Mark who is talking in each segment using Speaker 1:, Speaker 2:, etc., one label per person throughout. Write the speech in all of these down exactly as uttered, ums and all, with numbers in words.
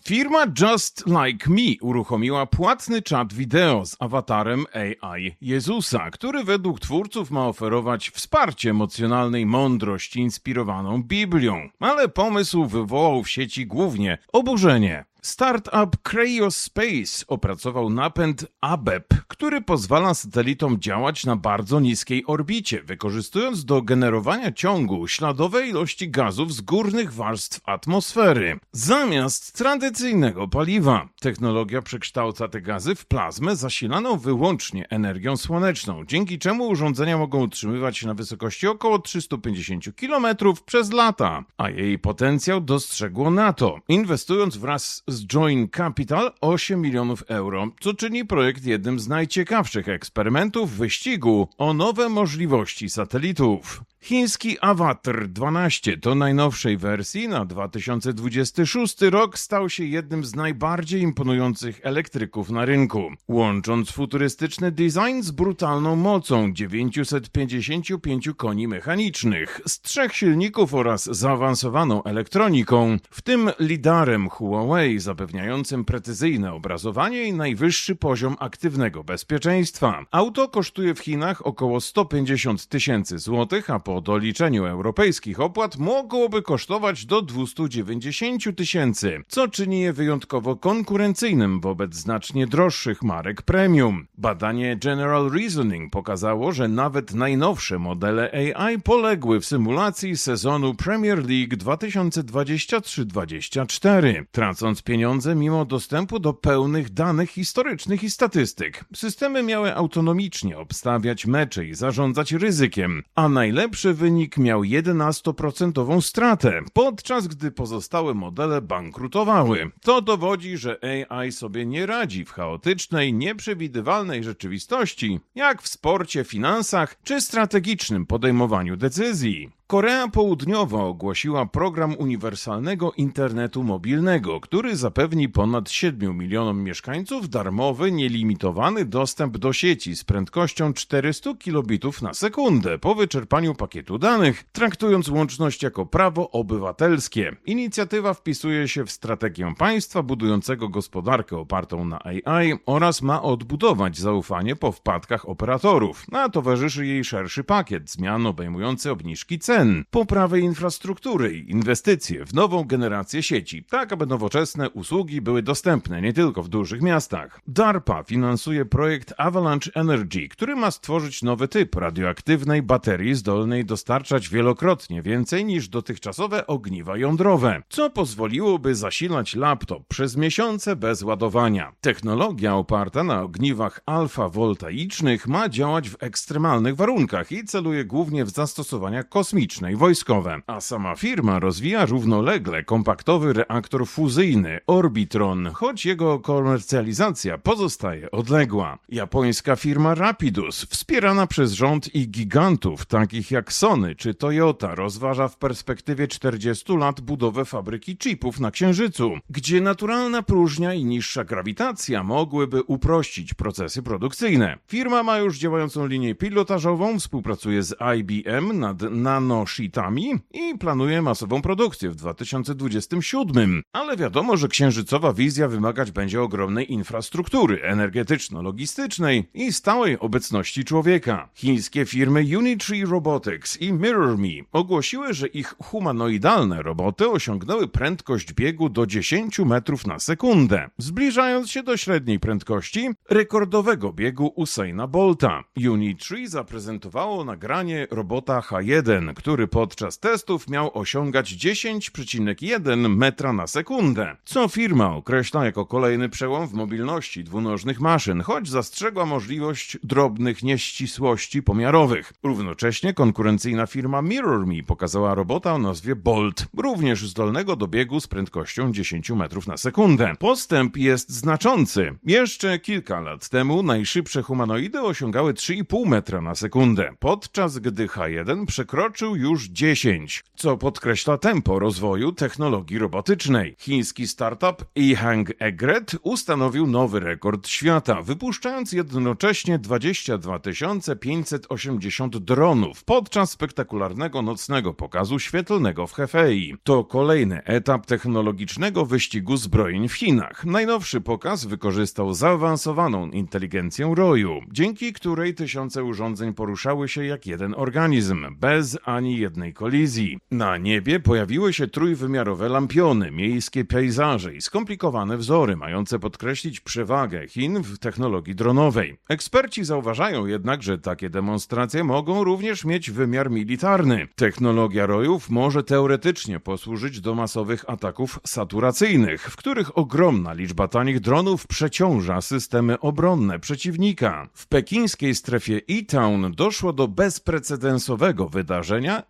Speaker 1: Firma Just Like Me uruchomiła płatny czat wideo z awatarem A I Jezusa, który według twórców ma oferować wsparcie emocjonalnej mądrości inspirowaną Biblią. Ale pomysł wywołał w sieci głównie oburzenie. Startup Cryospace opracował napęd A B E P, który pozwala satelitom działać na bardzo niskiej orbicie, wykorzystując do generowania ciągu śladowe ilości gazów z górnych warstw atmosfery, zamiast tradycyjnego paliwa. Technologia przekształca te gazy w plazmę zasilaną wyłącznie energią słoneczną, dzięki czemu urządzenia mogą utrzymywać się na wysokości około trzysta pięćdziesiąt kilometrów przez lata, a jej potencjał dostrzegło NATO, inwestując wraz z Join Capital osiem milionów euro, co czyni projekt jednym z najciekawszych eksperymentów wyścigu o nowe możliwości satelitów. Chiński Avatr dwanaście to najnowszej wersji na dwa tysiące dwudziesty szósty rok stał się jednym z najbardziej imponujących elektryków na rynku, łącząc futurystyczny design z brutalną mocą dziewięćset pięćdziesiąt pięć koni mechanicznych, z trzech silników oraz zaawansowaną elektroniką, w tym lidarem Huawei zapewniającym precyzyjne obrazowanie i najwyższy poziom aktywnego bezpieczeństwa. Auto kosztuje w Chinach około sto pięćdziesiąt tysięcy złotych, a po doliczeniu europejskich opłat mogłoby kosztować do dwieście dziewięćdziesiąt tysięcy, co czyni je wyjątkowo konkurencyjnym wobec znacznie droższych marek premium. Badanie General Reasoning pokazało, że nawet najnowsze modele A I poległy w symulacji sezonu Premier League dwa tysiące dwudziesty trzeci dwudziesty czwarty, tracąc pieniądze mimo dostępu do pełnych danych historycznych i statystyk. Systemy miały autonomicznie obstawiać mecze i zarządzać ryzykiem, a najlepszy wynik miał jedenastoprocentową stratę, podczas gdy pozostałe modele bankrutowały. To dowodzi, że A I sobie nie radzi w chaotycznej, nieprzewidywalnej rzeczywistości, jak w sporcie, finansach czy strategicznym podejmowaniu decyzji. Korea Południowa ogłosiła program uniwersalnego internetu mobilnego, który zapewni ponad siedmiu milionom mieszkańców darmowy, nielimitowany dostęp do sieci z prędkością czterysta kilobitów na sekundę po wyczerpaniu pakietu danych, traktując łączność jako prawo obywatelskie. Inicjatywa wpisuje się w strategię państwa budującego gospodarkę opartą na A I oraz ma odbudować zaufanie po wpadkach operatorów, a towarzyszy jej szerszy pakiet zmian obejmujący obniżki cen, poprawę infrastruktury i inwestycje w nową generację sieci, tak aby nowoczesne usługi były dostępne nie tylko w dużych miastach. DARPA finansuje projekt Avalanche Energy, który ma stworzyć nowy typ radioaktywnej baterii zdolnej dostarczać wielokrotnie więcej niż dotychczasowe ogniwa jądrowe, co pozwoliłoby zasilać laptop przez miesiące bez ładowania. Technologia oparta na ogniwach alfa-woltaicznych ma działać w ekstremalnych warunkach i celuje głównie w zastosowania kosmiczne i wojskowe, a sama firma rozwija równolegle kompaktowy reaktor fuzyjny Orbitron, choć jego komercjalizacja pozostaje odległa. Japońska firma Rapidus, wspierana przez rząd i gigantów takich jak Sony czy Toyota, rozważa w perspektywie czterdziestu lat budowę fabryki chipów na Księżycu, gdzie naturalna próżnia i niższa grawitacja mogłyby uprościć procesy produkcyjne. Firma ma już działającą linię pilotażową, współpracuje z I B M nad nano sheetami i planuje masową produkcję w dwa tysiące dwudziestym siódmym. Ale wiadomo, że księżycowa wizja wymagać będzie ogromnej infrastruktury energetyczno-logistycznej i stałej obecności człowieka. Chińskie firmy Unitree Robotics i MirrorMe ogłosiły, że ich humanoidalne roboty osiągnęły prędkość biegu do dziesięciu metrów na sekundę, zbliżając się do średniej prędkości rekordowego biegu Usaina Bolta. Unitree zaprezentowało nagranie robota H jeden, który podczas testów miał osiągać dziesięć przecinek jeden metra na sekundę, co firma określa jako kolejny przełom w mobilności dwunożnych maszyn, choć zastrzegła możliwość drobnych nieścisłości pomiarowych. Równocześnie konkurencyjna firma MirrorMe pokazała robota o nazwie Bolt, również zdolnego do biegu z prędkością dziesięć metrów na sekundę. Postęp jest znaczący. Jeszcze kilka lat temu najszybsze humanoidy osiągały trzy i pół metra na sekundę, podczas gdy H jeden przekroczył przekroczył już dziesięć, co podkreśla tempo rozwoju technologii robotycznej. Chiński startup Yihang Egret ustanowił nowy rekord świata, wypuszczając jednocześnie dwadzieścia dwa tysiące pięćset osiemdziesiąt dronów podczas spektakularnego nocnego pokazu świetlnego w Hefei. To kolejny etap technologicznego wyścigu zbrojeń w Chinach. Najnowszy pokaz wykorzystał zaawansowaną inteligencję roju, dzięki której tysiące urządzeń poruszały się jak jeden organizm, bez ani jednej kolizji. Na niebie pojawiły się trójwymiarowe lampiony, miejskie pejzaże i skomplikowane wzory, mające podkreślić przewagę Chin w technologii dronowej. Eksperci zauważają jednak, że takie demonstracje mogą również mieć wymiar militarny. Technologia rojów może teoretycznie posłużyć do masowych ataków saturacyjnych, w których ogromna liczba tanich dronów przeciąża systemy obronne przeciwnika. W pekińskiej strefie E-Town doszło do bezprecedensowego wydarzenia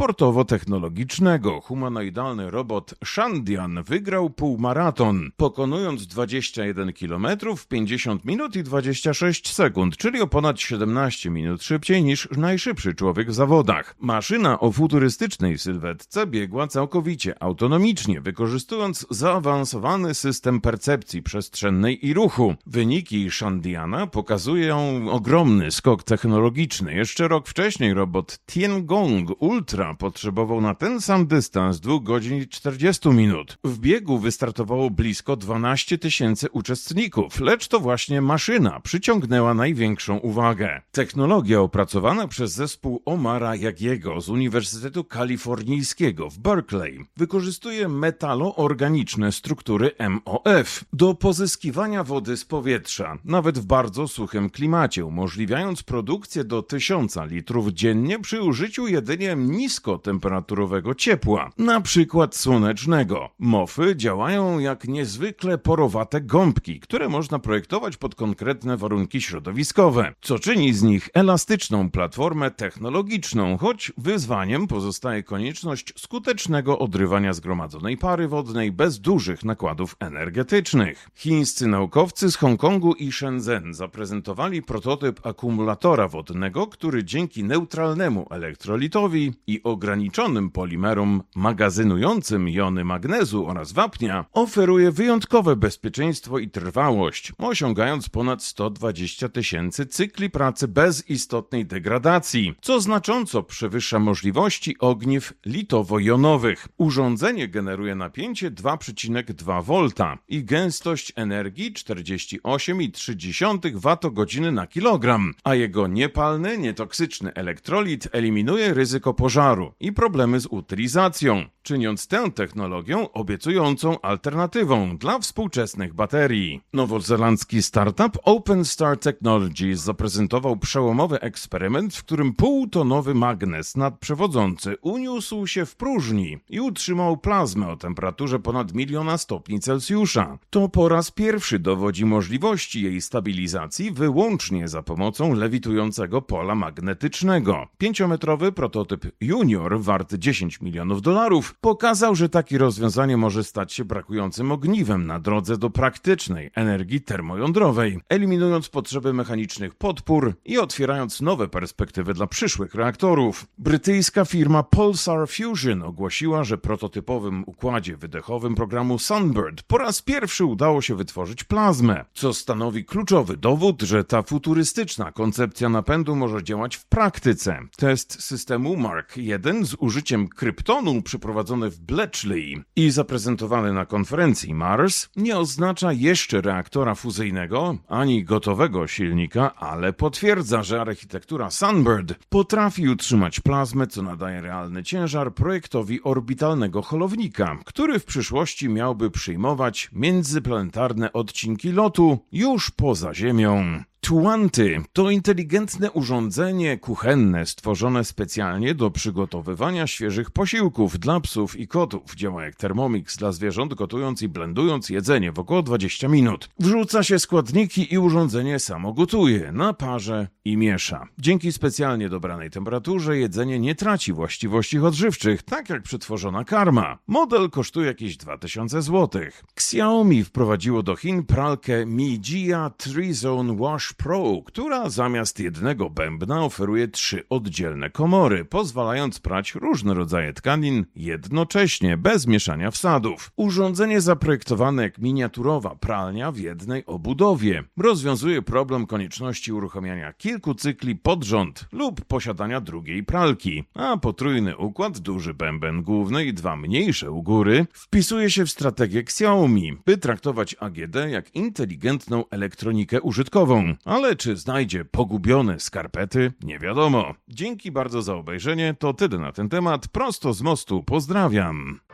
Speaker 1: sportowo-technologicznego. Humanoidalny robot Shandian wygrał półmaraton, pokonując dwadzieścia jeden kilometrów w pięćdziesiąt minut i dwadzieścia sześć sekund, czyli o ponad siedemnaście minut szybciej niż najszybszy człowiek w zawodach. Maszyna o futurystycznej sylwetce biegła całkowicie autonomicznie, wykorzystując zaawansowany system percepcji przestrzennej i ruchu. Wyniki Shandiana pokazują ogromny skok technologiczny. Jeszcze rok wcześniej robot Tiangong Ultra potrzebował na ten sam dystans dwóch godzin i czterdziestu minut. W biegu wystartowało blisko dwanaście tysięcy uczestników, lecz to właśnie maszyna przyciągnęła największą uwagę. Technologia opracowana przez zespół Omara Yagiego z Uniwersytetu Kalifornijskiego w Berkeley wykorzystuje metaloorganiczne struktury M O F do pozyskiwania wody z powietrza, nawet w bardzo suchym klimacie, umożliwiając produkcję do tysiąca litrów dziennie przy użyciu jedynie niskotemperaturowego ciepła, na przykład słonecznego. Mofy działają jak niezwykle porowate gąbki, które można projektować pod konkretne warunki środowiskowe, co czyni z nich elastyczną platformę technologiczną, choć wyzwaniem pozostaje konieczność skutecznego odrywania zgromadzonej pary wodnej bez dużych nakładów energetycznych. Chińscy naukowcy z Hongkongu i Shenzhen zaprezentowali prototyp akumulatora wodnego, który dzięki neutralnemu elektrolitowi i ograniczonym polimerom magazynującym jony magnezu oraz wapnia oferuje wyjątkowe bezpieczeństwo i trwałość, osiągając ponad sto dwadzieścia tysięcy cykli pracy bez istotnej degradacji, co znacząco przewyższa możliwości ogniw litowo-jonowych. Urządzenie generuje napięcie dwa przecinek dwa wolta i gęstość energii czterdzieści osiem przecinek trzy watogodziny na kilogram, a jego niepalny, nietoksyczny elektrolit eliminuje ryzyko pożaru i problemy z utylizacją, czyniąc tę technologię obiecującą alternatywą dla współczesnych baterii. Nowozelandzki startup Open Star Technologies zaprezentował przełomowy eksperyment, w którym półtonowy magnes nadprzewodzący uniósł się w próżni i utrzymał plazmę o temperaturze ponad miliona stopni Celsjusza. To po raz pierwszy dowodzi możliwości jej stabilizacji wyłącznie za pomocą lewitującego pola magnetycznego. Pięciometrowy prototyp Junior, wart dziesięć milionów dolarów, pokazał, że takie rozwiązanie może stać się brakującym ogniwem na drodze do praktycznej energii termojądrowej, eliminując potrzeby mechanicznych podpór i otwierając nowe perspektywy dla przyszłych reaktorów. Brytyjska firma Pulsar Fusion ogłosiła, że prototypowym układzie wydechowym programu Sunbird po raz pierwszy udało się wytworzyć plazmę, co stanowi kluczowy dowód, że ta futurystyczna koncepcja napędu może działać w praktyce. Test systemu Mark jeden z użyciem kryptonu przeprowadzony w Bletchley i zaprezentowany na konferencji Mars nie oznacza jeszcze reaktora fuzyjnego ani gotowego silnika, ale potwierdza, że architektura Sunbird potrafi utrzymać plazmę, co nadaje realny ciężar projektowi orbitalnego holownika, który w przyszłości miałby przyjmować międzyplanetarne odcinki lotu już poza Ziemią. Tuanty to inteligentne urządzenie kuchenne stworzone specjalnie do przygotowywania świeżych posiłków dla psów i kotów. Działa jak Thermomix dla zwierząt, gotując i blendując jedzenie w około dwadzieścia minut. Wrzuca się składniki i urządzenie samo gotuje, na parze i miesza. Dzięki specjalnie dobranej temperaturze jedzenie nie traci właściwości odżywczych, tak jak przetworzona karma. Model kosztuje jakieś dwa tysiące złotych. Xiaomi wprowadziło do Chin pralkę Mijia trzy Zone Wash Push Pro, która zamiast jednego bębna oferuje trzy oddzielne komory, pozwalając prać różne rodzaje tkanin jednocześnie, bez mieszania wsadów. Urządzenie zaprojektowane jak miniaturowa pralnia w jednej obudowie. Rozwiązuje problem konieczności uruchamiania kilku cykli pod rząd lub posiadania drugiej pralki, a potrójny układ, duży bęben główny i dwa mniejsze u góry wpisuje się w strategię Xiaomi, by traktować A G D jak inteligentną elektronikę użytkową. Ale czy znajdzie pogubione skarpety? Nie wiadomo. Dzięki bardzo za obejrzenie, to tyle na ten temat. Prosto z mostu pozdrawiam.